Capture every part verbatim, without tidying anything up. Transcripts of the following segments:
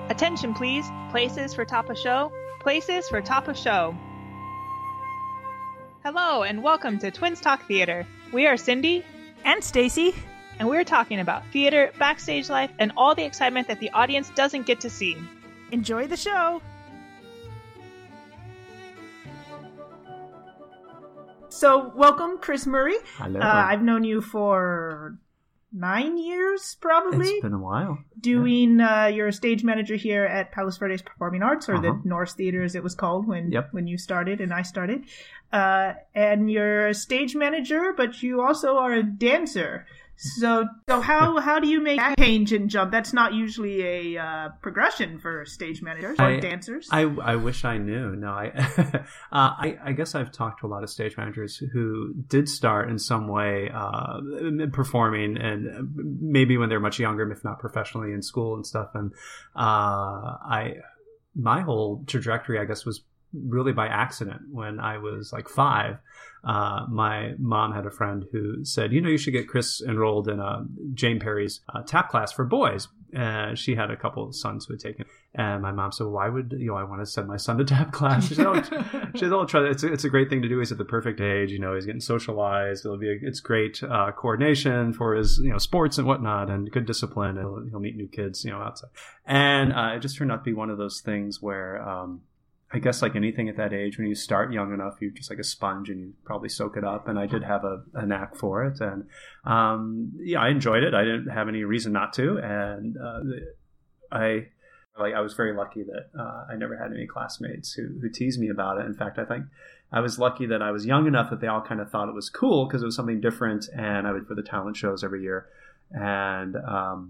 Attention please, places for top of show, places for top of show. Hello and welcome to Twins Talk Theater. We are Cindy and Stacy, and we're talking about theater, backstage life, and all the excitement that the audience doesn't get to see. Enjoy the show! So, welcome, Chris Murray. Hello. Uh, I've known you for nine years, probably. It's been a while. Doing, yeah. uh, you're a stage manager here at Palos Verdes Performing Arts, or uh-huh. the Norse Theater as it was called when, yep. when you started and I started. Uh, and you're a stage manager, but you also are a dancer. So, so how how do you make that change and jump? That's not usually a uh, progression for stage managers or I, dancers. I, I wish I knew. No, I, uh, I I guess I've talked to a lot of stage managers who did start in some way uh, performing, and maybe when they're much younger, if not professionally in school and stuff. And uh, I my whole trajectory, I guess, was really by accident. When I was like five, uh, my mom had a friend who said, you know, you should get Chris enrolled in uh, Jane Perry's uh, tap class for boys. And she had a couple of sons who had taken it. And my mom said, well, why would, you know, I want to send my son to tap class? She said, oh, she said, oh try it's, a, it's a great thing to do. He's at the perfect age. You know, he's getting socialized. It'll be a, it's great uh, coordination for his, you know, sports and whatnot, and good discipline. He'll, he'll meet new kids, you know, outside. And uh, it just turned out to be one of those things where, um, I guess like anything at that age, when you start young enough, you're just like a sponge and you probably soak it up. And I did have a, a knack for it. And um, yeah, I enjoyed it. I didn't have any reason not to. And uh, I like I was very lucky that uh, I never had any classmates who, who teased me about it. In fact, I think I was lucky that I was young enough that they all kind of thought it was cool because it was something different. And I would for the talent shows every year. And um,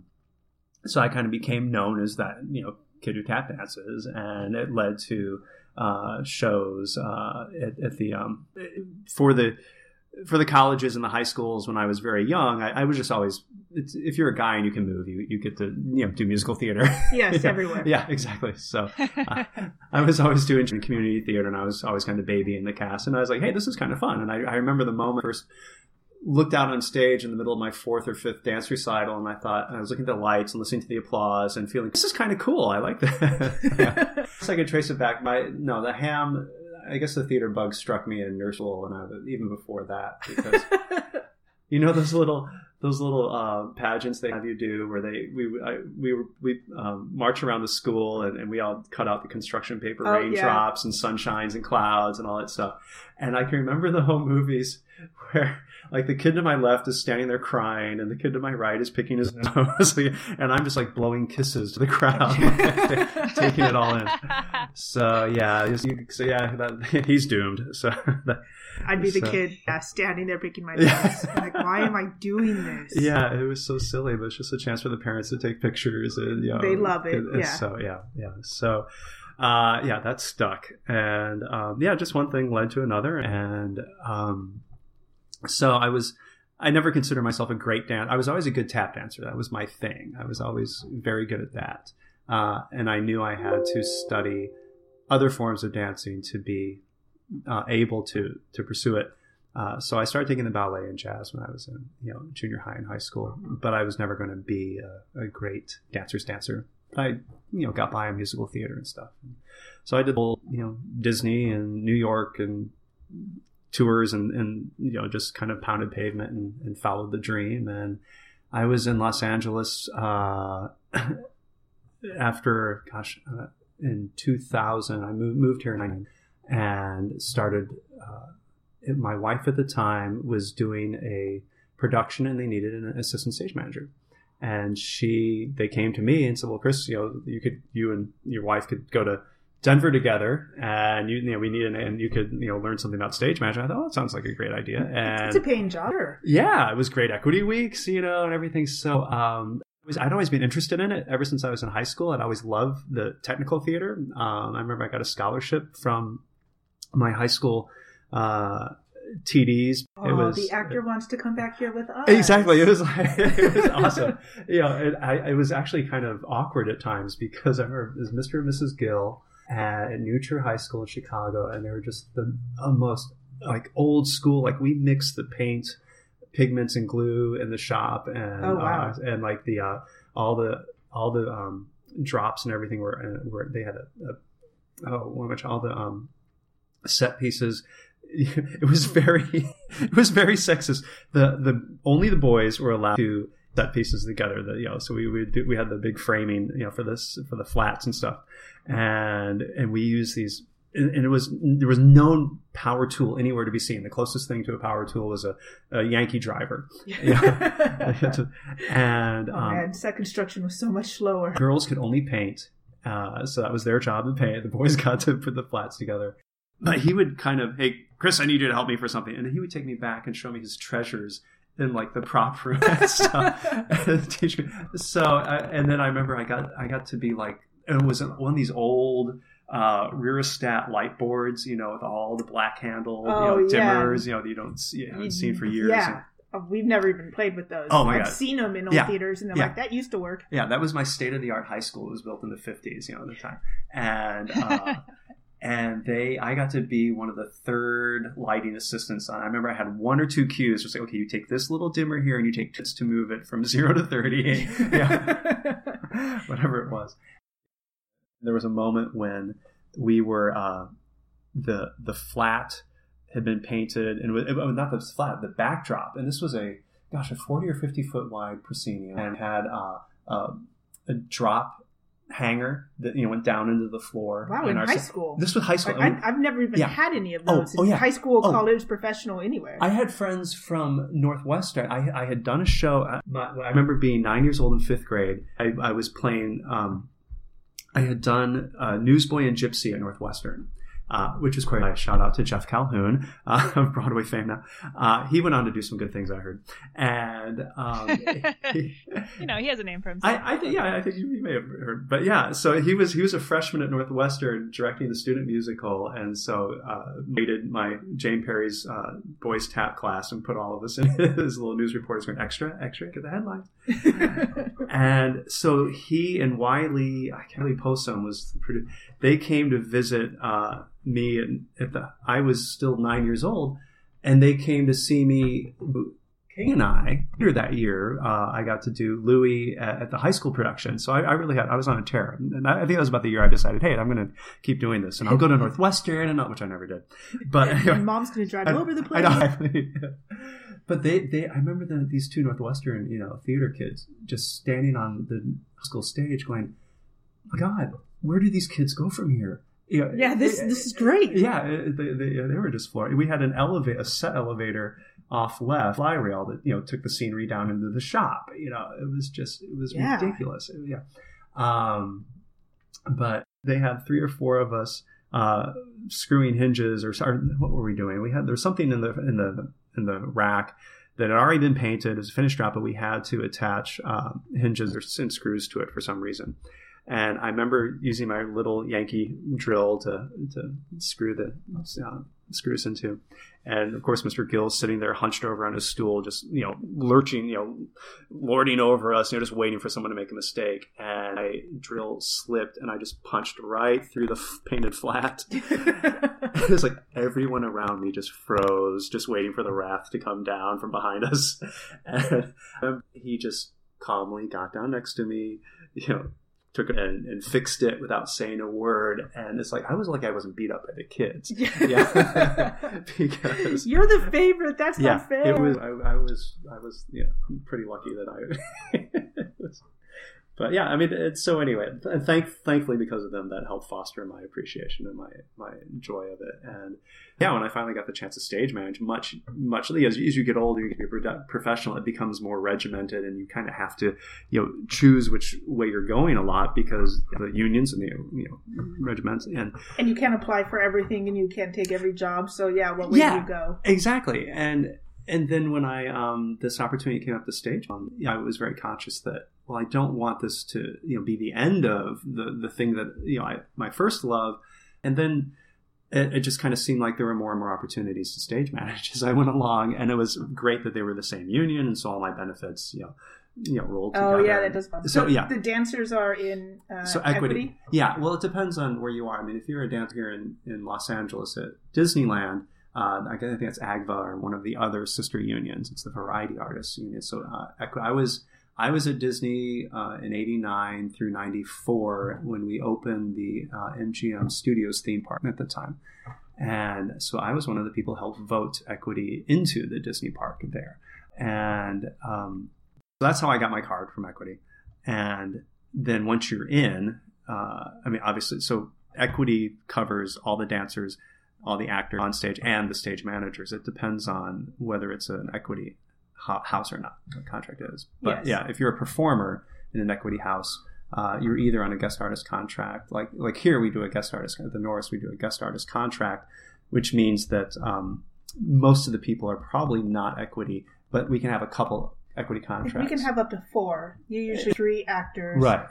so I kind of became known as that, you know, kid who tap dances, and it led to uh, shows uh, at, at the um, for the for the colleges and the high schools. When I was very young, I, I was just always it's, if you're a guy and you can move, you you get to you know do musical theater. Yes, yeah, everywhere. Yeah, exactly. So uh, I was always doing community theater, and I was always kind of babying the cast, and I was like, hey, this is kind of fun. And I, I remember the moment first. Looked out on stage in the middle of my fourth or fifth dance recital, and I thought I was looking at the lights and listening to the applause and feeling this is kind of cool. I like that. Yeah. So I could trace it back. My no, the ham. I guess the theater bug struck me in nursery school, and I was, even before that, because you know those little those little uh, pageants they have you do where they we I, we we um, march around the school and, and we all cut out the construction paper oh, raindrops yeah. and sunshines and clouds and all that stuff. And I can remember the home movies where like the kid to my left is standing there crying and the kid to my right is picking his nose and I'm just like blowing kisses to the crowd, taking it all in. So yeah, so yeah, that, he's doomed. So that, I'd be the so. kid yeah, standing there picking my nose. Like, why am I doing this? Yeah, it was so silly, but it's just a chance for the parents to take pictures. And, you know, they love it. it, Yeah. So yeah, yeah. So. Uh, yeah, that stuck. And, um, yeah, just one thing led to another. And, um, so I was, I never considered myself a great dancer. I was always a good tap dancer. That was my thing. I was always very good at that. Uh, and I knew I had to study other forms of dancing to be, uh, able to, to pursue it. Uh, so I started taking the ballet and jazz when I was in, you know, junior high and high school, but I was never going to be a, a great dancer's dancer. I, you know, got by in musical theater and stuff. So I did, you know, Disney and New York and tours and, and you know, just kind of pounded pavement and, and followed the dream. And I was in Los Angeles uh, after, gosh, uh, in two thousand. I moved, moved here in nineteen and started. Uh, it, my wife at the time was doing a production and they needed an assistant stage manager. And she, they came to me and said, well, Chris, you know, you could, you and your wife could go to Denver together and you, you know, we need an, and you could, you know, learn something about stage management. I thought, oh, that sounds like a great idea. And it's a paying job. Yeah, it was great equity weeks, you know, and everything. So, um, it was, I'd always been interested in it ever since I was in high school. I'd always loved the technical theater. Um, I remember I got a scholarship from my high school, uh, T Ds. Oh, it was, the actor wants to come back here with us. Exactly. It was like, it was awesome. You know, it, I, it was actually kind of awkward at times because I remember it was Mister and Missus Gill at New Trier High School in Chicago, and they were just the uh, most like old school. Like we mixed the paint, pigments, and glue in the shop, and oh, wow. uh, and like the uh, all the all the um, drops and everything were uh, were they had a, a oh what much all the um set pieces. It was very it was very sexist. The the only the boys were allowed to set pieces together. That you know, so we would do, we had the big framing, you know, for this for the flats and stuff, and and we used these. And it was there was no power tool anywhere to be seen. The closest thing to a power tool was a, a Yankee driver. Yeah. and oh, um, man, set construction was so much slower. Girls could only paint, uh, so that was their job to paint. The boys got to put the flats together. But he would kind of, hey, Chris, I need you to help me for something, and then he would take me back and show me his treasures in like the prop room and stuff. and teach me. So, uh, and then I remember I got I got to be like, it was one of these old. Uh, Rearostat light boards, you know, with all the black handle, oh, you know, yeah. dimmers, you know, that you don't see, you haven't seen for years. Yeah, and, we've never even played with those. Oh my I've God. seen them in old yeah. theaters, and they're yeah. like, that used to work. Yeah, that was my state of the art high school. It was built in the fifties, you know, at the time, and uh, and they, I got to be one of the third lighting assistants on. I remember I had one or two cues, just like, okay, you take this little dimmer here, and you take this to move it from zero to thirty, yeah, whatever it was. There was a moment when we were uh, the the flat had been painted, and it was, not the flat, the backdrop, and this was a gosh a forty or fifty foot wide proscenium, and had uh, uh, a drop hanger that you know went down into the floor. Wow, in, in high school. This was high school. Like, I, I've never even yeah. had any of those. Oh, oh, yeah. High school, oh. college, professional, anywhere. I had friends from Northwestern. I, I had done a show. I, I remember being nine years old in fifth grade. I, I was playing. Um, I had done uh, Newsboy and Gypsy at Northwestern, uh, which was quite a shout out to Jeff Calhoun uh, of Broadway fame now. Uh, he went on to do some good things, I heard. And um, he, you know, he has a name for himself. I, I think, yeah, I think you may have heard, but yeah. So he was he was a freshman at Northwestern directing the student musical, and so uh, rated my Jane Perry's uh, boys tap class and put all of us in his little news reporters going extra, extra, get the headlines. And so he and Wiley, I can't really post them was the producer. They came to visit uh, me, and at the I was still nine years old, and they came to see me. Kay and I, later that year, uh, I got to do Louis at, at the high school production. So I, I really had, I was on a tear. And I, I think that was about the year I decided, hey, I'm going to keep doing this. And I'll go to Northwestern, and not, which I never did. But anyway, Mom's going to drive I, over the place. I know. But they, they, I remember the, these two Northwestern, you know, theater kids just standing on the school stage going, oh my God, where do these kids go from here? You know, yeah, this this is great. Yeah, they, they, they were just floored. We had an elevator, a set elevator off left, fly rail that, you know, took the scenery down into the shop. You know, it was just, it was yeah. ridiculous. Yeah. Um, but they had three or four of us uh, screwing hinges or, or what were we doing? We had, there was something in the, in the, in the rack that had already been painted. It was a finished job, but we had to attach um, hinges or and screws to it for some reason. And I remember using my little Yankee drill to to screw the uh, screws into. And of course, Mister Gill's sitting there hunched over on his stool, just, you know, lurching, you know, lording over us, you know, just waiting for someone to make a mistake. And my drill slipped, and I just punched right through the f- painted flat. It was like everyone around me just froze, just waiting for the wrath to come down from behind us. And um, he just calmly got down next to me, you know, took it and, and fixed it without saying a word. And it's like, I was like, I wasn't beat up by the kids. Yeah. Because you're the favorite. That's yeah, not fair. It was, I, I was, I was, yeah, pretty lucky that I, was, but yeah, I mean, it's so anyway, and thank, thankfully because of them, that helped foster my appreciation and my, my joy of it. And yeah, when I finally got the chance to stage manage, much, much as, as you get older, you get professional, it becomes more regimented, and you kind of have to, you know, choose which way you're going a lot because the unions and the, you know, regiments, and and you can't apply for everything, and you can't take every job. So yeah, what way yeah, do you go? Exactly. And and then when I um this opportunity came up the stage, um, yeah, I was very conscious that, well, I don't want this to, you know, be the end of the the thing that, you know, I my first love, and then. It, it just kind of seemed like there were more and more opportunities to stage manage as I went along, and it was great that they were the same union, and so all my benefits, you know, you know, rolled together. Oh yeah, that does. So, so yeah, the dancers are in uh, so equity. equity. Yeah, well, it depends on where you are. I mean, if you're a dancer here in, in Los Angeles at Disneyland, uh, I think it's A G V A or one of the other sister unions. It's the Variety Artists Union. So uh, I was I was at Disney uh, in eighty-nine through ninety-four when we opened the uh, M G M Studios theme park at the time. And so I was one of the people who helped vote equity into the Disney park there. And um, so that's how I got my card from equity. And then once you're in, uh, I mean, obviously, so equity covers all the dancers, all the actors on stage, and the stage managers. It depends on whether it's an equity house or not, the contract is. But Yes. yeah, if you're a performer in an equity house, uh, you're either on a guest artist contract. Like like here, we do a guest artist at the Norris. We do a guest artist contract, which means that um, most of the people are probably not equity, but we can have a couple equity contracts. We can have up to four. You usually three actors. Right.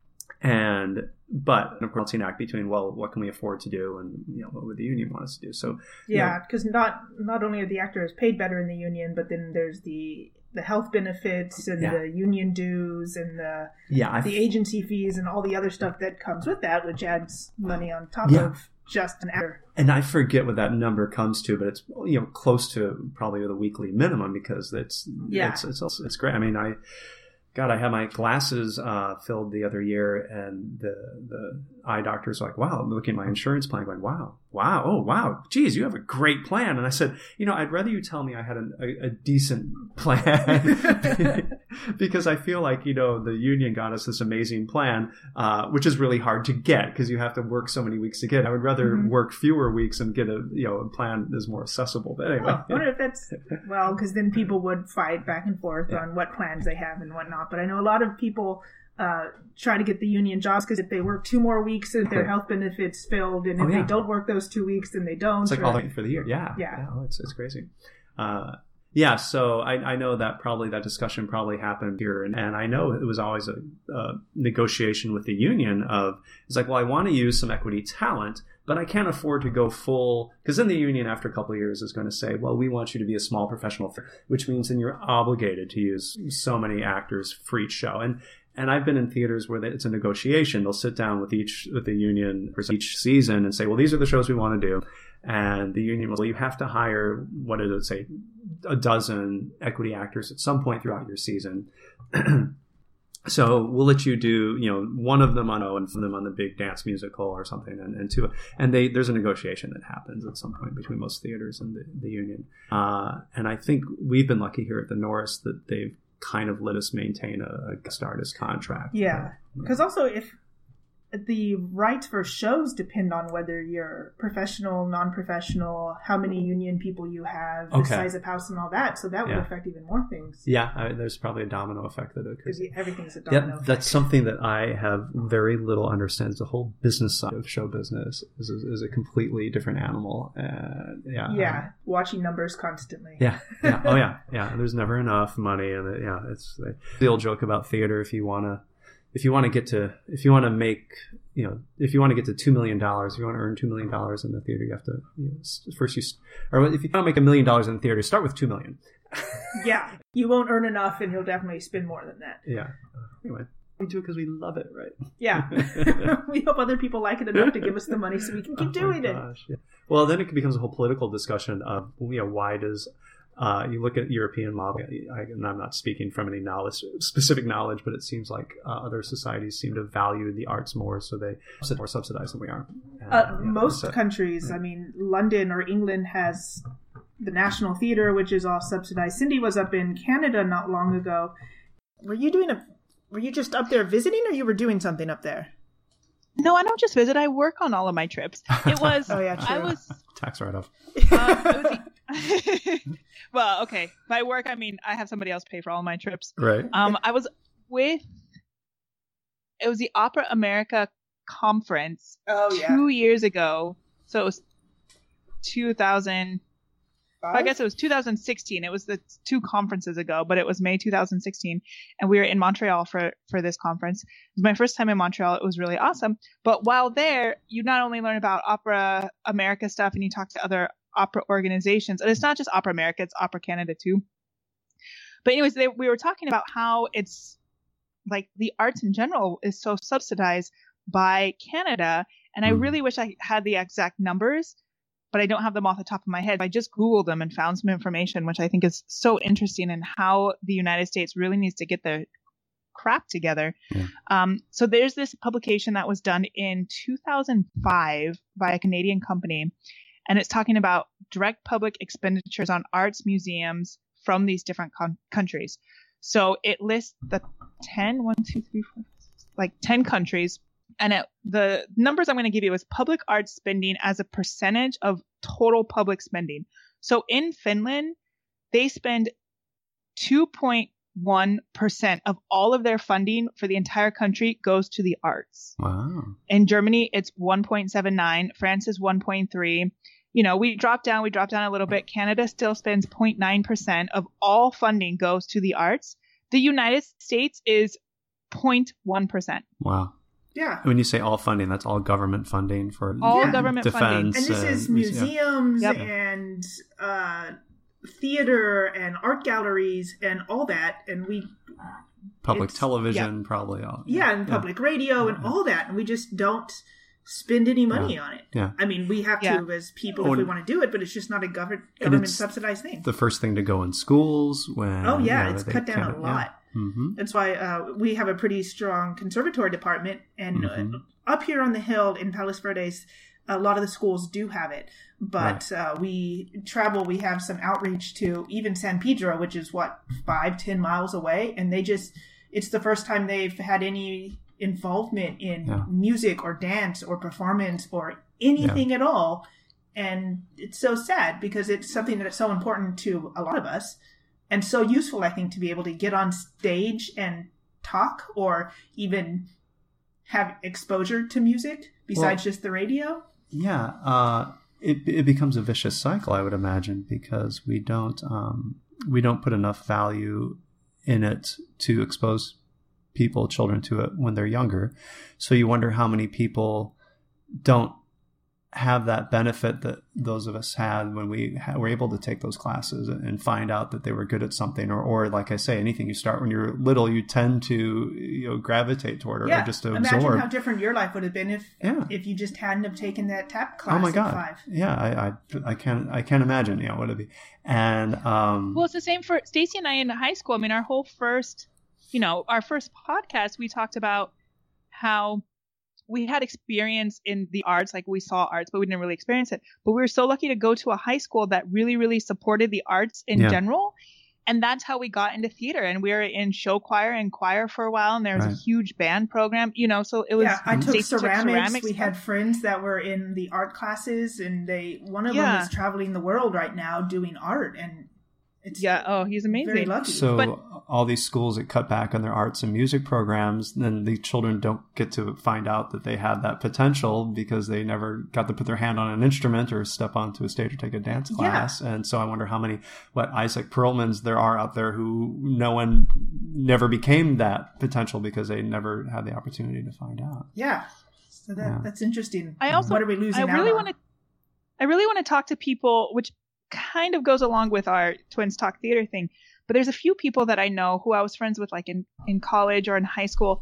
And but of course, an act between, well, what can we afford to do, and you know, what would the union want us to do? So yeah, because you know, not not only are the actors paid better in the union, but then there's the the health benefits and Yeah. the union dues and the yeah, I the agency fees and all the other stuff that comes with that, which adds money on top Yeah. of just an actor. and I forget what that number comes to, but it's you know close to probably the weekly minimum because it's Yeah. it's it's, also, it's great. I mean, I God, I had my glasses uh, filled the other year, and the the eye doctor's like, "Wow!" I'm looking at my insurance plan, going, "Wow, wow, oh wow, geez, you have a great plan." And I said, "You know, I'd rather you tell me I had an, a, a decent plan because I feel like you know the union got us this amazing plan, uh, which is really hard to get because you have to work so many weeks to get. I would rather Mhm. work fewer weeks and get a you know a plan that's more accessible." But anyway, Oh, I wonder if that's well, because then people would fight back and forth Yeah. on what plans they have and whatnot. But I know a lot of people uh, try to get the union jobs because if they work two more weeks, and their Okay. health benefits filled, and if Oh, yeah. they don't work those two weeks, then they don't. it's like or- all the way for the year. Yeah. Yeah. Oh, it's, it's crazy. Uh, yeah. So I, I know that probably that discussion probably happened here. And, and I know it was always a, a negotiation with the union of, it's like, well, I want to use some equity talent, but I can't afford to go full, because then the union after a couple of years is going to say, well, we want you to be a small professional, which means then you're obligated to use so many actors for each show. And, And I've been in theaters where it's a negotiation. They'll sit down with each with the union for each season and say, well, these are the shows we want to do. And the union will say, well, you have to hire, what did it say, a dozen equity actors at some point throughout your season. So we'll let you do, you know, one of them on O and one of them on the big dance musical or something. And, and two, and they, there's a negotiation that happens at some point between most theaters and the, the union. Uh, and I think we've been lucky here at the Norris that they've kind of let us maintain a, a guest artist contract. Yeah, because also if the rights for shows depend on whether you're professional, non-professional, how many union people you have, the Okay. size of house, and all that. So that would Yeah. affect even more things. Yeah, I, there's probably a domino effect that occurs. Because everything's a domino Yeah, effect. that's something that I have very little understands. The whole business side of show business is, is, is a completely different animal. Uh, yeah, Yeah, um, watching numbers constantly. yeah, yeah, oh yeah, yeah. There's never enough money, and it, yeah, it's the old joke about theater. If you want to, if you want to get to, if you want to make, you know, if you want to get to two million dollars, if you want to earn two million dollars in the theater, you have to you know, first you, or if you want to make a million dollars in the theater, start with two million. Yeah, you won't earn enough, and you'll definitely spend more than that. Yeah. Anyway, we do it because we love it, right? Yeah, we hope other people like it enough to give us the money so we can keep Oh my doing it. gosh, yeah. Well, then it becomes a whole political discussion of, you know, why does uh, you look at European model? I, and I'm not speaking from any knowledge, specific knowledge, but it seems like uh, other societies seem to value the arts more, so they more subsidized than we are. And, Uh, yeah, most so- countries, I mean, London or England has the National Theatre, which is all subsidized. Cindy was up in Canada not long ago. Were you doing a? Were you just up there visiting, or you were doing something up there? No, I don't just visit. I work on all of my trips. It was. Oh, yeah, true. I was. tax write-off. Uh, it was the- well, okay. By work, I mean I have somebody else pay for all my trips. Right. Um, I was with. It was the Opera America conference Oh two years ago. So it was two thousand. I guess it was two thousand sixteen. It was the two conferences ago, but it was May two thousand sixteen, and we were in Montreal for, for this conference. It was my first time in Montreal. It was really awesome. But while there, you not only learn about Opera America stuff, and you talk to other opera organizations. And it's not just Opera America; it's Opera Canada too. But anyways, they, we were talking about how it's like the arts in general is so subsidized by Canada, and I Mm. really wish I had the exact numbers. But I don't have them off the top of my head. I just Googled them and found some information, which I think is so interesting, in how the United States really needs to get their crap together. Yeah. Um, so there's this publication that was done in two thousand five by a Canadian company, and it's talking about direct public expenditures on arts museums from these different con- countries. So it lists the ten, one, two, three, four, like ten countries. And it, the numbers I'm going to give you is public arts spending as a percentage of total public spending. So in Finland, they spend two point one percent of all of their funding for the entire country goes to the arts. Wow. In Germany, it's one point seven nine. France is one point three. You know, we drop down, we drop down a little bit. Canada still spends zero point nine percent of all funding goes to the arts. The United States is zero point one percent. Wow. Yeah. When you say all funding, that's all government funding for all yeah. government defense. funding. And this uh, is museums Yep. and uh, theater and art galleries and all that. And we... public it's- television, probably all. Yeah, and public radio and all that. And we just don't spend any money Yeah. on it. Yeah. I mean, we have to Yeah. as people Oh, if we and- want to do it, but it's just not a gov- And government it's subsidized thing. The first thing to go in schools when. Oh, yeah, you know, it's they cut down kinda- a lot. Yeah. Mm-hmm. That's why uh, we have a pretty strong conservatory department. And Mhm. uh, up here on the hill in Palos Verdes, a lot of the schools do have it. But uh, we travel, we have some outreach to even San Pedro, which is, what, five, ten miles away. And they just, it's the first time they've had any involvement in Yeah. music or dance or performance or anything at all. And it's so sad because it's something that's so important to a lot of us. And so useful, I think, to be able to get on stage and talk or even have exposure to music besides Well, just the radio. Yeah, uh, it it becomes a vicious cycle, I would imagine, because we don't um, we don't put enough value in it to expose people, children, to it when they're younger. So you wonder how many people don't have that benefit that those of us had when we ha- were able to take those classes and find out that they were good at something, or, or like I say, anything you start when you're little, you tend to, you know, gravitate toward, or, Yeah, or just to imagine absorb. how different your life would have been if Yeah. if you just hadn't have taken that tap class Oh my at god! five. Yeah, I, I I can't I can't imagine. You know what it'd be. And um, Well, it's the same for Stacy and I in high school. I mean, our whole first, you know, our first podcast, we talked about how we had experience in the arts, like we saw arts, but we didn't really experience it. But we were so lucky to go to a high school that really, really supported the arts in Yeah. general. And that's how we got into theater. And we were in show choir and choir for a while. And there was Right. a huge band program, you know, so it was. Yeah, I took Stacy ceramics. We class. had friends that were in the art classes, and they one of them Yeah. is traveling the world right now doing art, and it's Yeah. Oh, he's amazing. very lucky. so But- all these schools that cut back on their arts and music programs, then the children don't get to find out that they had that potential because they never got to put their hand on an instrument or step onto a stage or take a dance class. And so I wonder how many what Isaac Perlmans there are out there who no one never became that potential because they never had the opportunity to find out. Yeah, so that Yeah. that's interesting. I also, what are we losing I really out want on? to, I really want to talk to people, which kind of goes along with our Twins Talk Theater thing. But there's a few people that I know who I was friends with, like in, in college or in high school,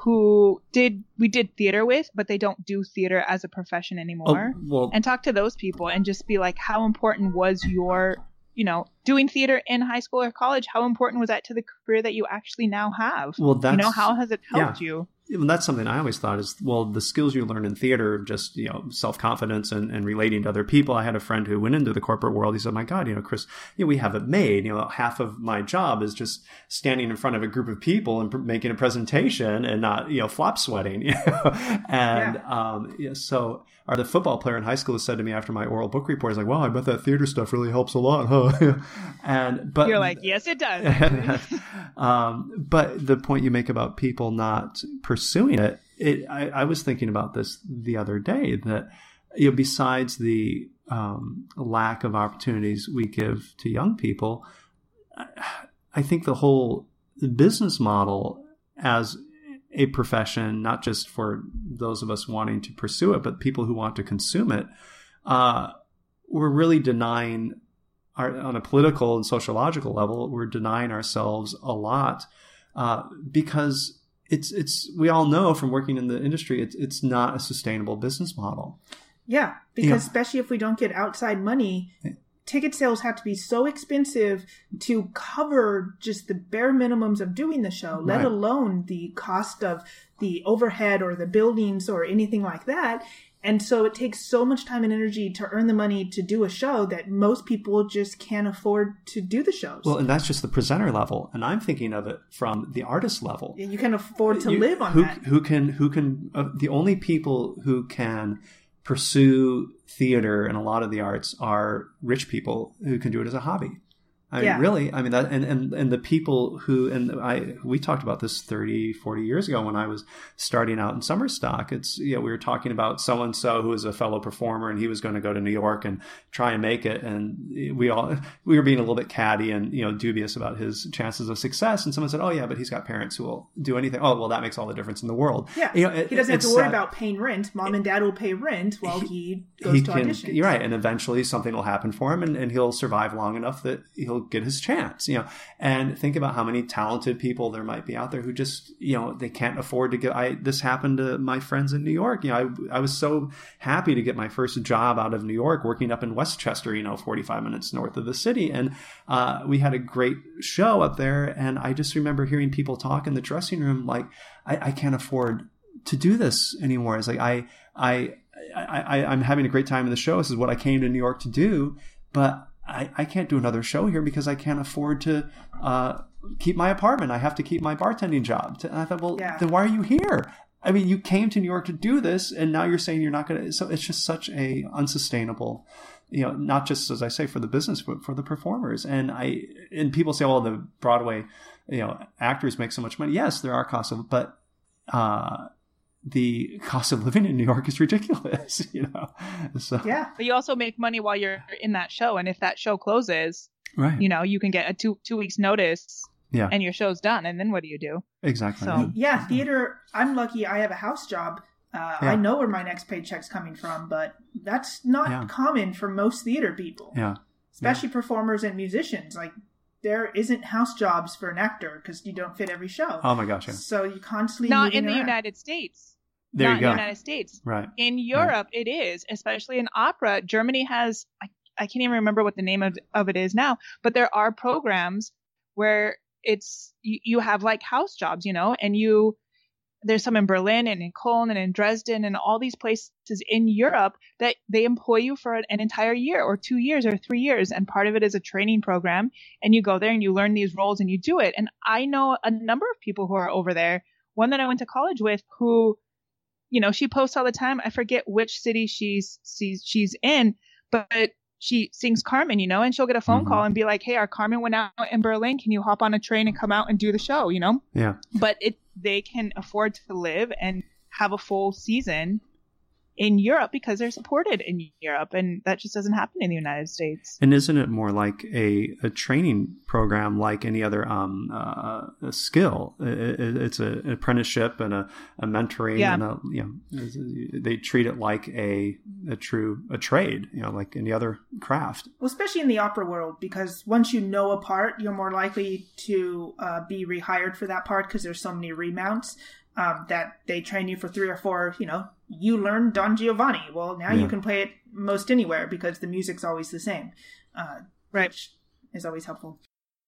who did we did theater with, but they don't do theater as a profession anymore. Oh, well, And talk to those people and just be like, how important was your, you know, doing theater in high school or college? How important was that to the career that you actually now have? well, that's You know, how has it helped you? Well, that's something I always thought is, well, the skills you learn in theater, just, you know, self-confidence and, and relating to other people. I had a friend who went into the corporate world. He said, my God, you know, Chris, you know, we have it made. You know, half of my job is just standing in front of a group of people and pr- making a presentation and not, you know, flop sweating. You know? And Yeah. um, yeah, so or the football player in high school said to me after my oral book report, he's like, wow, I bet that theater stuff really helps a lot, huh? and but You're like, yes, it does. um, but the point you make about people not pursuing it, it I, I was thinking about this the other day that, you know, besides the um, lack of opportunities we give to young people, I think the whole business model as a profession, not just for those of us wanting to pursue it, but people who want to consume it, uh, we're really denying our, on a political and sociological level, we're denying ourselves a lot uh, because it's it's we all know from working in the industry, it's it's not a sustainable business model. Yeah, because Yeah. especially if we don't get outside money ticket sales have to be so expensive to cover just the bare minimums of doing the show, let Right. alone the cost of the overhead or the buildings or anything like that. And so it takes so much time and energy to earn the money to do a show that most people just can't afford to do the shows. Well, and that's just the presenter level, and I'm thinking of it from the artist level. You can afford to You- live on who, that. Who can? Who can? Uh, the only people who can pursue theater and a lot of the arts are rich people who can do it as a hobby. I mean, Yeah. really, I mean, that, and, and, and the people who, and I, we talked about this thirty, forty years ago when I was starting out in summer stock. It's, you know, we were talking about so-and-so who was a fellow performer and he was going to go to New York and try and make it. And we all, we were being a little bit catty and, you know, dubious about his chances of success. And someone said, oh yeah, but he's got parents who will do anything. Oh, well, that makes all the difference in the world. Yeah, You know, it- he doesn't have it's, to worry uh, about paying rent. Mom and dad will pay rent while he goes he to can, auditions. you're right. And eventually something will happen for him and, and he'll survive long enough that he'll get his chance. You know, and think about how many talented people there might be out there who just, you know, they can't afford to get. I this happened to my friends in New York. You know, I I was so happy to get my first job out of New York, working up in Westchester, you know, forty-five minutes north of the city, and uh, we had a great show up there. And I just remember hearing people talk in the dressing room like, I, I can't afford to do this anymore. It's like I I. I, I I'm having a great time in the show. This is what I came to New York to do, but I, I can't do another show here because I can't afford to uh, keep my apartment. I have to keep my bartending job. And I thought, well, Yeah. then why are you here? I mean, you came to New York to do this, and now you're saying you're not going to. So it's just such a unsustainable, you know, not just, as I say, for the business, but for the performers. And I and people say, oh, the Broadway, you know, actors make so much money. Yes, there are costs of, but uh, the cost of living in New York is ridiculous, you know. So Yeah. But you also make money while you're in that show, and if that show closes, right, you know, you can get a two two weeks notice, yeah, and your show's done. And then what do you do? exactly. So- yeah. Yeah, theater. I'm lucky I have a house job. Uh, Yeah. I know where my next paycheck's coming from, but that's not Yeah. common for most theater people, Yeah. especially performers and musicians. Like, there isn't house jobs for an actor because you don't fit every show. Oh my gosh, yeah. So you constantly Not moving in the around. United States. There Not you go. in the United States. Right. In Europe, it is, especially in opera. Germany has, I, I can't even remember what the name of, of it is now, but there are programs where it's, you, you have like house jobs, you know, and you, there's some in Berlin and in Cologne and in Dresden and all these places in Europe that they employ you for an, an entire year or two years or three years. And part of it is a training program. And you go there and you learn these roles and you do it. And I know a number of people who are over there. One that I went to college with who, you know, she posts all the time. I forget which city she's she's, she's in, but she sings Carmen, you know, and she'll get a phone Mhm. call and be like, hey, our Carmen went out in Berlin. Can you hop on a train and come out and do the show, you know? Yeah. But it they can afford to live and have a full season in Europe because they're supported in Europe. And that just doesn't happen in the United States. And isn't it more like a, a training program like any other um, uh, a skill? It, it, it's a, an apprenticeship and a, a mentoring. Yeah. And a, you know, they treat it like a a true a trade, you know, like any other craft. Well, especially in the opera world, because once you know a part, you're more likely to uh, be rehired for that part because there's so many remounts um, that they train you for three or four, you know, you learn Don Giovanni. Well, now Yeah. you can play it most anywhere because the music's always the same. Uh, Right. which is always helpful.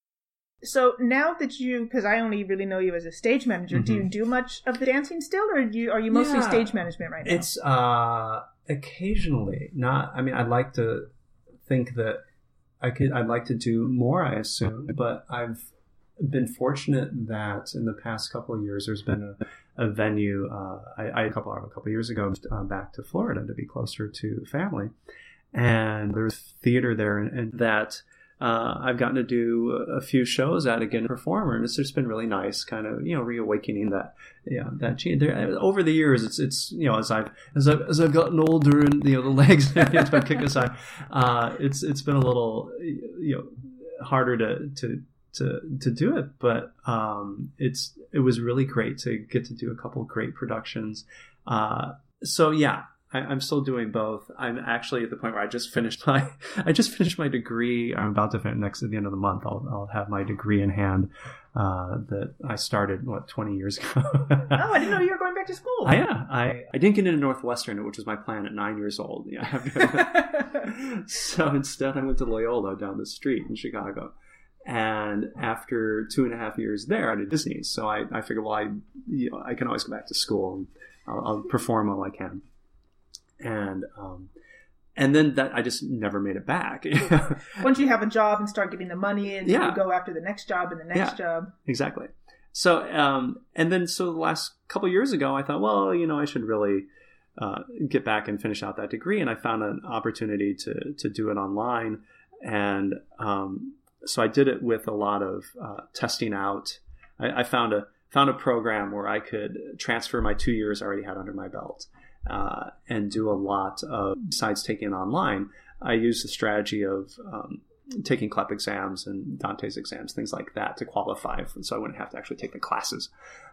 So now that you, because I only really know you as a stage manager, do you do much of the dancing still, or do you, are you mostly Yeah. stage management right now? It's uh, occasionally not. I mean, I'd like to think that I could. I'd like to do more. I assume, but I've been fortunate that in the past couple of years, there's been a, a venue. Uh, I, I a couple a couple of years ago uh, back to Florida to be closer to family, and there's theater there, and, and that. Uh, I've gotten to do a few shows at again, performer, and it's just been really nice, kind of, you know, reawakening that, yeah, that gene. There, over the years, it's, it's, you know, as I've, as I've, as I've gotten older and, you know, the legs have been kicked aside, uh, it's, it's been a little, you know, harder to, to, to, to do it, but, um, it's, it was really great to get to do a couple of great productions. Uh, so yeah. I, I'm still doing both. I'm actually at the point where I just finished my, I just finished my degree. I'm about to finish next at the end of the month. I'll, I'll have my degree in hand. uh, that I started, what, twenty years ago. Oh, I didn't know you were going back to school. I, yeah, I, I didn't get into Northwestern, which was my plan at nine years old. Yeah. So instead I went to Loyola down the street in Chicago. And after two and a half years there, I did Disney. So I, I figured, well, I, you know, I can always go back to school and I'll, I'll perform while I can. And, um, and then that I just never made it back. Once you have a job and start getting the money in, yeah. you go after the next job and the next yeah, job. Exactly. So, um, and then so the last couple of years ago, I thought, well, you know, I should really uh, get back and finish out that degree. And I found an opportunity to to do it online. And um, so I did it with a lot of uh, testing out. I, I found a found a program where I could transfer my two years I already had under my belt. Uh, and do a lot of, besides taking it online, I use the strategy of um, taking C L E P exams and Dante's exams, things like that to qualify, for, so I wouldn't have to actually take the classes.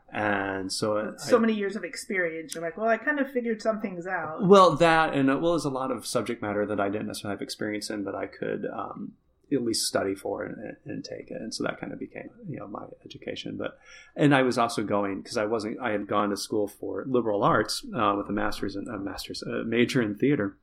And so, so I, many years of experience, you're like, well, I kind of figured some things out. Well, that and well, there's a lot of subject matter that I didn't necessarily have experience in, but I could um, at least study for and, and take it. And so that kind of became, you know, my education. But, and I was also going, because I wasn't, I had gone to school for liberal arts uh, with a master's and a master's, a major in theater.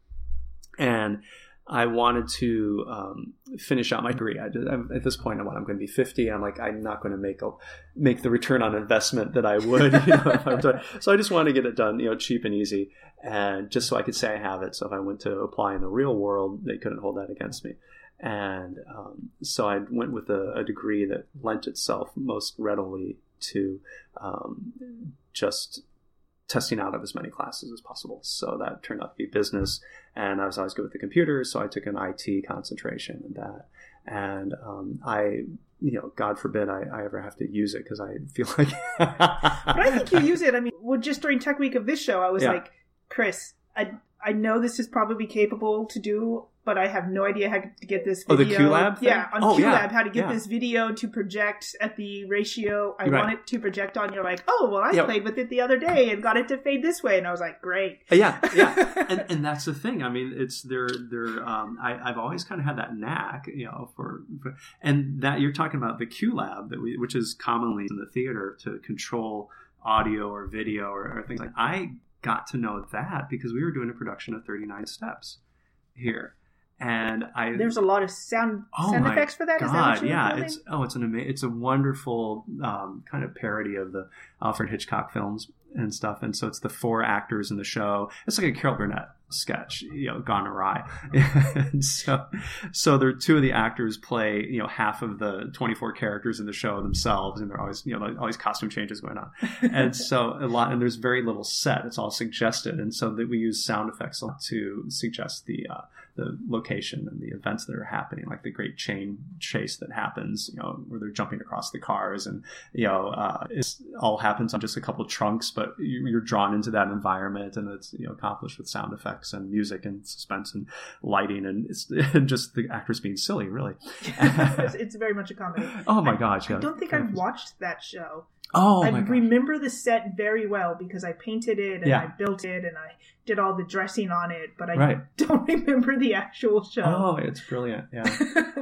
And I wanted to um, finish out my degree. I did, I'm, at this point, I'm, I'm going to be fifty. I'm like, I'm not going to make a, make the return on investment that I would, you know, if I'm doing. So I just wanted to get it done, you know, cheap and easy. And just so I could say I have it. So if I went to apply in the real world, they couldn't hold that against me. And um, so I went with a, a degree that lent itself most readily to um, just testing out of as many classes as possible. So that turned out to be business. And I was always good with the computers, so I took an I T concentration in that. And um, I, you know, God forbid I, I ever have to use it because I feel like... But I think you use it. I mean, well, just during Tech Week of this show, I was yeah. like, Chris, I, I know this is probably capable to do, but I have no idea how to get this video. Oh, the QLab thing? Yeah, on oh, QLab, yeah. how to get yeah. this video to project at the ratio I right. want it to project on. You're like, oh, well, I yep. played with it the other day and got it to fade this way. And I was like, great. Yeah, yeah. and and that's the thing. I mean, it's they're, they're, um, I, I've always kind of had that knack, you know, for, for and that you're talking about the QLab, that we, which is commonly in the theater to control audio or video or, or things like that. I got to know that because we were doing a production of thirty-nine Steps here. And I there's a lot of sound oh sound effects for that. God, Is that what you yeah, were filming? it's oh, it's an ama- it's a wonderful um, kind of parody of the Alfred Hitchcock films and stuff. And so it's the four actors in the show. It's like a Carol Burnett sketch, you know, gone awry. And so, so there two of the actors play, you know, half of the twenty-four characters in the show themselves, and they're always, you know, all these costume changes going on. And so a lot, and there's very little set. It's all suggested, and so that we use sound effects to suggest the uh, the location and the events that are happening, like the great chain chase that happens, you know, where they're jumping across the cars, and you know, uh, it all happens on just a couple of trunks, but you're drawn into that environment, and it's, you know, accomplished with sound effects and music and suspense and lighting, and it's and just the actors being silly, really. it's, it's very much a comedy. Oh my gosh! Yeah. I don't think I've watched that show. Oh, I my gosh. remember the set very well because I painted it and Yeah. I built it and I did all the dressing on it, but I Right. don't remember the actual show. Oh, it's brilliant. Yeah.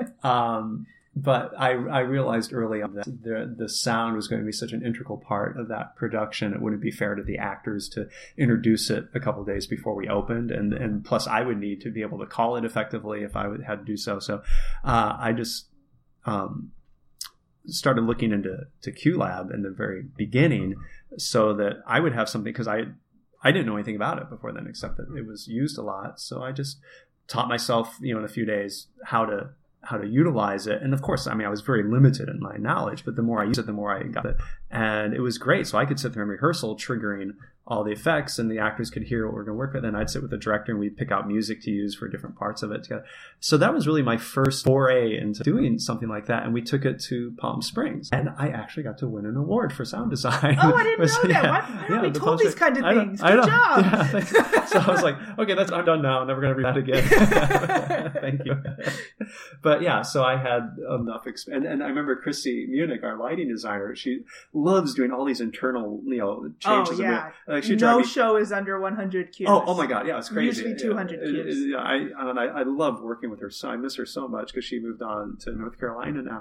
um, but I I realized early on that the the sound was going to be such an integral part of that production. It wouldn't be fair to the actors to introduce it a couple of days before we opened, and and plus I would need to be able to call it effectively if I would, had to do so. So uh, I just um, started looking into to QLab in the very beginning, so that I would have something, because I I didn't know anything about it before then, except that it was used a lot. So I just taught myself, you know, in a few days how to how to utilize it. And of course, I mean, I was very limited in my knowledge, but the more I used it, the more I got it. And it was great. So I could sit there in rehearsal triggering all the effects, and the actors could hear what we're going to work with. And I'd sit with the director and we'd pick out music to use for different parts of it together. So that was really my first foray into doing something like that. And we took it to Palm Springs, and I actually got to win an award for sound design. Oh, I didn't was, know that. yeah, Why, why yeah, are we the told Palm these kind of I know, things? I Good know. job. Yeah, thanks. So I was like, okay, that's I'm done now. I'm never going to read that again. Thank you. But yeah, so I had enough exp- and, and I remember Chrissy Munich, our lighting designer, she loves doing all these internal, you know, changes. Oh, yeah. Like she no me- show is under one hundred cues. Oh, oh my God, yeah, it's crazy. Usually two hundred yeah, cues. Yeah, I, and I, I love working with her. So I miss her so much because she moved on to North Carolina now.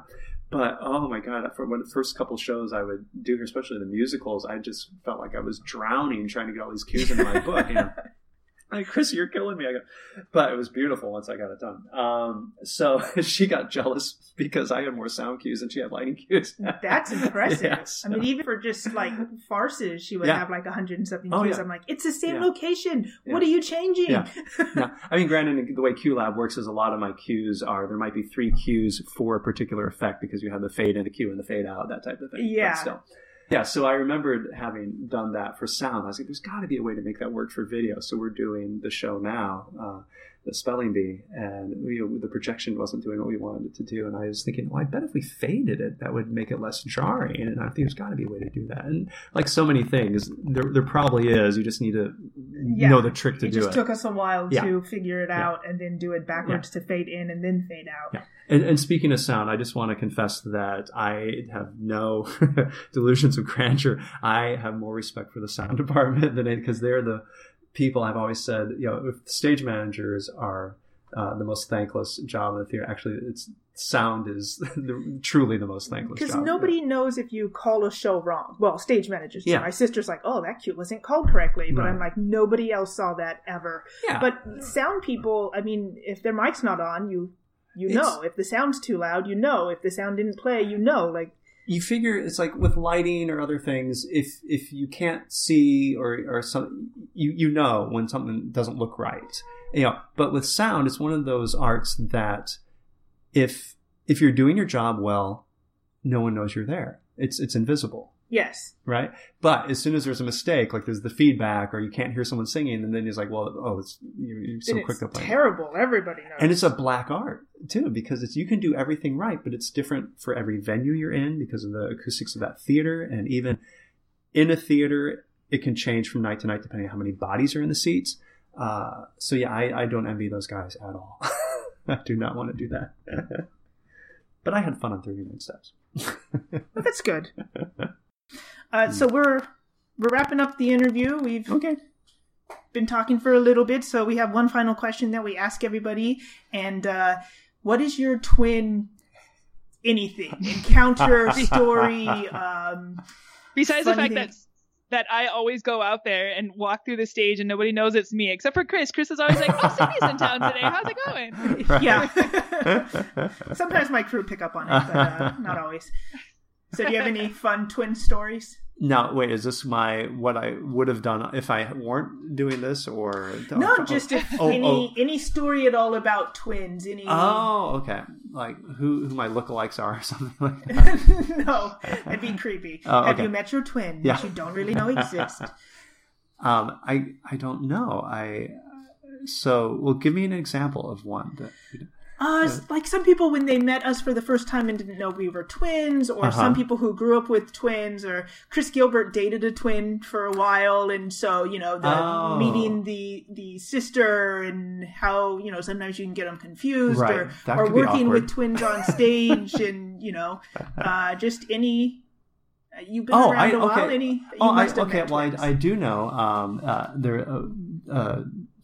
But oh my god, for one of the first couple shows I would do, especially the musicals, I just felt like I was drowning trying to get all these cues into my book. You know, like, Chris, you're killing me. I go, but it was beautiful once I got it done. Um, so she got jealous because I had more sound cues and she had lighting cues. That's impressive. Yeah, so. I mean, even for just like farces, she would Yeah. have like a hundred and something Oh, cues. yeah. I'm like, it's the same Yeah. location. Yeah. What are you changing? Yeah. No, I mean, granted, the way Q Lab works is a lot of my cues are, there might be three cues for a particular effect because you have the fade in the cue and the fade out, that type of thing. Yeah. But still. Yeah, so I remembered having done that for sound. I was like, there's got to be a way to make that work for video. So we're doing the show now, uh, the Spelling Bee, and you know, the projection wasn't doing what we wanted it to do. And I was thinking, well, I bet if we faded it, that would make it less jarring. And I think there's got to be a way to do that. And like so many things, there, there probably is. You just need to Yeah. know the trick to It do just it. took us a while Yeah. to figure it Yeah. out and then do it backwards to fade in and then fade out. Yeah. And, and speaking of sound, I just want to confess that I have no delusions of grandeur. I have more respect for the sound department than it, because they're the people I've always said, you know, if stage managers are uh, the most thankless job in the theater, actually, it's sound is the, truly the most thankless job. Because nobody knows if you call a show wrong. Well, stage managers do. Yeah. My sister's like, oh, that cue wasn't called correctly. But Right. I'm like, nobody else saw that ever. Yeah. But sound people, I mean, if their mic's not on, you you It's- know. If the sound's too loud, you know. If the sound didn't play, you know. Like, You figure it's like with lighting or other things, if if you can't see or or some, you you know when something doesn't look right, you know. But with sound, it's one of those arts that if if you're doing your job well, no one knows you're there. It's it's invisible, yes. right? But as soon as there's a mistake, like there's the feedback or you can't hear someone singing, and then it's like, well, oh, it's you're, you're so Then quick it's to play. terrible. Everybody knows. And it's a black art too, because it's you can do everything right, but it's different for every venue you're in because of the acoustics of that theater, and even in a theater, it can change from night to night depending on how many bodies are in the seats. Uh, so yeah, I, I don't envy those guys at all. I do not want to do that. But I had fun on thirty-nine Steps. Well, that's good. Uh, so we're we're wrapping up the interview. We've Okay. been talking for a little bit, so we have one final question that we ask everybody. And uh, what is your twin anything? Encounter, story, um, Besides the funny fact that things. that I always go out there and walk through the stage and nobody knows it's me except for Chris. Chris is always like, "Oh, Cindy's in town today. How's it going?" Right. Yeah. Sometimes my crew pick up on it, but uh, not always. So do you have any fun twin stories? Now, wait, is this my what I would have done if I weren't doing this, or No, oh, just if oh, any oh. any story at all about twins. Any? Oh, okay. Like who who my lookalikes are or something like that. No, that'd be creepy. Oh, Have okay. you met your twin Yeah. that you don't really know exist? Um, I I don't know. I so well, give me an example of one. That, Uh, s- like some people when they met us for the first time and didn't know we were twins, or Uh-huh. some people who grew up with twins, or Chris Gilbert dated a twin for a while, and so you know the Oh. meeting the the sister and how you know sometimes you can get them confused, Right. or That or could be working awkward. with twins on stage, and you know uh, just any. uh, You've been Oh, around I- a while. okay. Any? You oh, I, must have okay. met Well, twins. I, I do know. Um, uh, there. Uh, uh,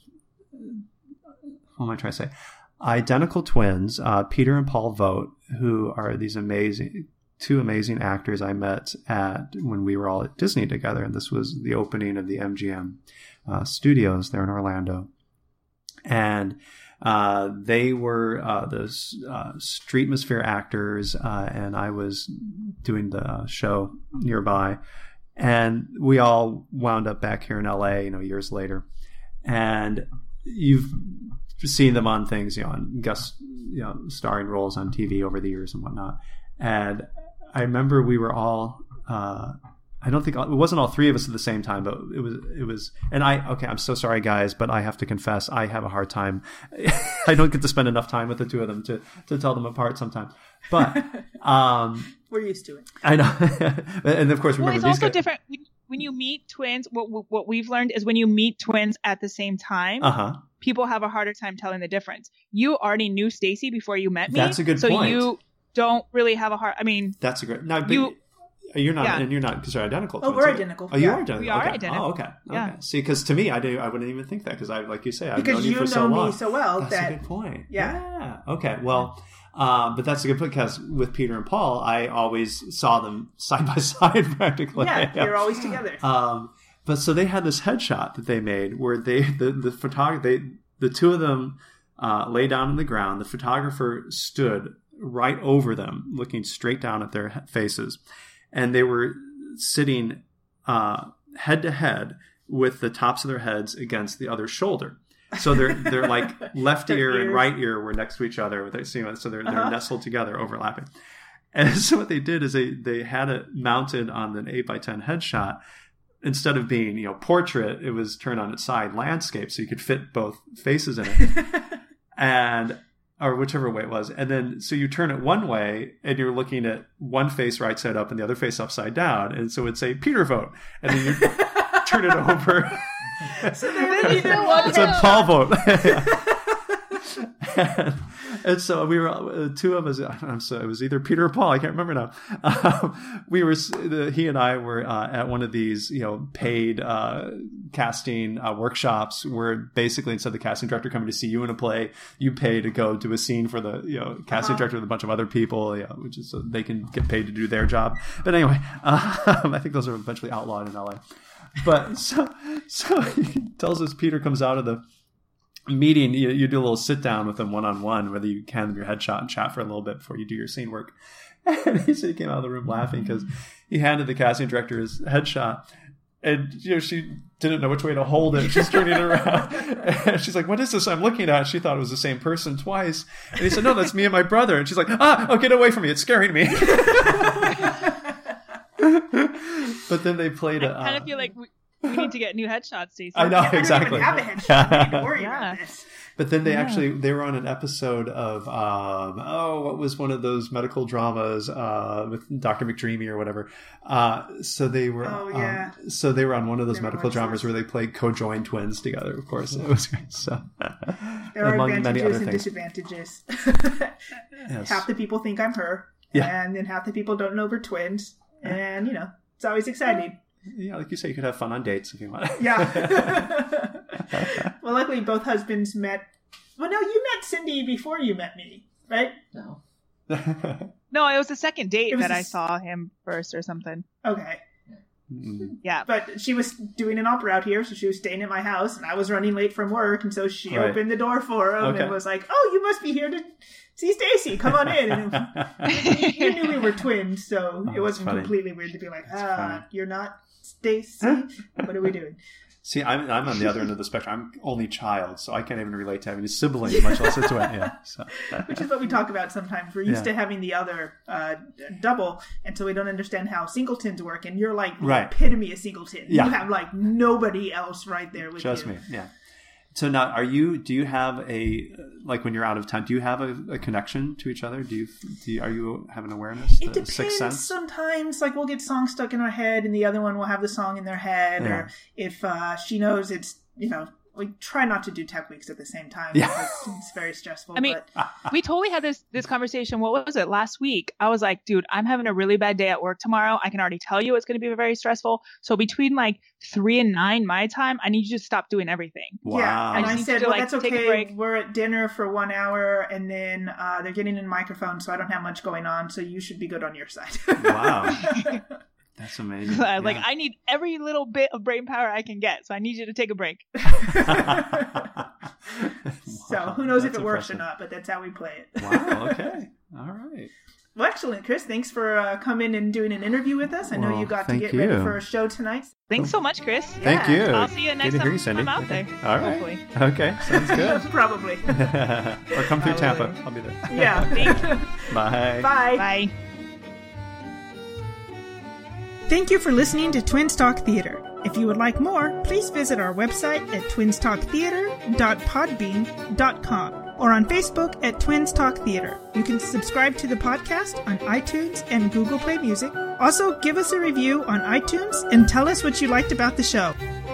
what am I trying to say? Identical twins, uh, Peter and Paul Vogt, who are these amazing, two amazing actors I met at when we were all at Disney together, and this was the opening of the M G M uh, studios there in Orlando, and uh, they were uh, the uh, Streetmosphere actors, uh, and I was doing the show nearby, and we all wound up back here in L A, you know, years later, and you've seen them on things, you know, on guest, you know, starring roles on T V over the years and whatnot. And I remember we were all, uh, I don't think it wasn't all three of us at the same time, but it was, it was, and I, okay, I'm so sorry guys, but I have to confess, I have a hard time. I don't get to spend enough time with the two of them to, to tell them apart sometimes. But, um, We're used to it. I know. And of course, Well, remember it's these also guys. different when, when you meet twins. What what we've learned is when you meet twins at the same time, Uh huh. people have a harder time telling the difference. You already knew Stacy before you met me. That's a good so point. you don't really have a hard. I mean, That's a great, now, but You- you're not, yeah. and you're not, because you're identical. Oh, twins, we're right? identical. Oh, you Yeah. are identical. We are okay. identical. Oh, okay. Yeah. Okay. See, because to me, I do. I wouldn't even think that because I, like you say, I've Because known you, you for know so me long. so well That's that a good point. Yeah. Yeah. Okay. Well, Uh, but that's a good point because with Peter and Paul, I always saw them side by side practically. Yeah, they're always together. Um, but so they had this headshot that they made where they the the photographer they the two of them uh, lay down on the ground. The photographer stood right over them, looking straight down at their faces, and they were sitting uh, head to head with the tops of their heads against the other shoulder. So they're they're like left ear ears. and right ear were next to each other. So they're they're Uh-huh. nestled together, overlapping. And so what they did is they they had it mounted on an eight by ten headshot. Instead of being, you know, portrait, it was turned on its side, landscape, so you could fit both faces in it, and or whichever way it was. And then so you turn it one way, and you're looking at one face right side up and the other face upside down, and so it'd say Peter vote, and then you turn it over. So they either one It's a Paul vote. and, and so we were uh, two of us. I'm so it was either Peter or Paul. I can't remember now. Um, we were the, he and I were uh, at one of these, you know, paid uh, casting uh, workshops where basically instead of the casting director coming to see you in a play, you pay to go do a scene for the you know casting uh-huh. director with a bunch of other people, you know, which is so they can get paid to do their job. But anyway, um, I think those are eventually outlawed in L A. But so so he tells us Peter comes out of the meeting, you, you do a little sit down with them one on one, whether you can your headshot and chat for a little bit before you do your scene work. And he said he came out of the room laughing because he handed the casting director his headshot, and you know she didn't know which way to hold it. She's turning it around, and she's like, "What is this I'm looking at?" She thought it was the same person twice, and he said, "No, that's me and my brother." And she's like, "Ah, oh, get away from me! It's scaring me." But then they played a. I kind of uh, feel like we, we need to get new headshots, Stacey. I know. I don't Exactly. even have a headshot. I need to worry Yeah. about this. But then they Yeah. actually they were on an episode of um, oh what was one of those medical dramas uh, with Doctor McDreamy or whatever. Uh, so they were Oh, yeah. um, so they were on one of those Never medical watched dramas those. where they played co-joined twins together. Of course, it was great. So There are among many advantages other and things. disadvantages. Yes. Half the people think I'm her, Yeah. and then half the people don't know we're twins. And, you know, it's always exciting. Yeah, like you say, you could have fun on dates if you want. Yeah. Well, luckily, both husbands met. Well, no, you met Cindy before you met me, right? No. No, it was the second date It was that I the s- saw him first or something. Okay. Mm. Yeah. But she was doing an opera out here, so she was staying at my house, and I was running late from work, and so she Right. opened the door for him Okay. and was like, "Oh, you must be here to see Stacy. Come on in." And you knew we were twins, so Oh, it that's wasn't funny. completely weird to be like, That's "Ah, funny. you're not Stacy. What are we doing?" See, I'm I'm on the other end of the spectrum. I'm only child, so I can't even relate to having a sibling, much less a twin. Yeah. So. Which is what we talk about sometimes. We're used Yeah. to having the other uh, double, and so we don't understand how singletons work. And you're like the Right. epitome of singleton. Yeah. You have like nobody else right there with Just you. me, yeah. So now, are you? Do you have a like when you're out of town? Do you have a, a connection to each other? Do you? Do you, are you have an awareness? It the depends. sixth sense? Sometimes, like we'll get songs stuck in our head, and the other one will have the song in their head. Yeah. Or if uh, she knows it's, you know, we try not to do tech weeks at the same time. Yeah. because it's very stressful. I mean, but we totally had this this conversation. What was it last week? I was like, dude, I'm having a really bad day at work tomorrow. I can already tell you it's going to be very stressful. So between like three and nine my time, I need you to stop doing everything. Wow. yeah, and I I, just need said, you to, well, like, that's take a okay. break. We're at dinner for one hour, and then uh, they're getting in a microphone, so I don't have much going on. So you should be good on your side. Wow. That's amazing. Like Yeah. I need every little bit of brain power I can get. So I need you to take a break. So Wow, who knows if that's it works or impressive. not, but that's how we play it. Wow. Okay. All right. Well, excellent, Chris. Thanks for uh, coming and doing an interview with us. I know Well, you got to thank get ready you. for a show tonight. Thanks so much, Chris. Thank Yeah. you. I'll see you Good next to hear time you, Cindy. I'm out there. All right. Hopefully. Okay. Sounds good. Probably. Or come through Tampa. Probably. I'll be there. Yeah. Thank you. Bye. Bye. Bye. Thank you for listening to Twins Talk Theater. If you would like more, please visit our website at twins talk theater dot podbean dot com or on Facebook at Twins Talk Theater. You can subscribe to the podcast on iTunes and Google Play Music. Also, give us a review on iTunes and tell us what you liked about the show.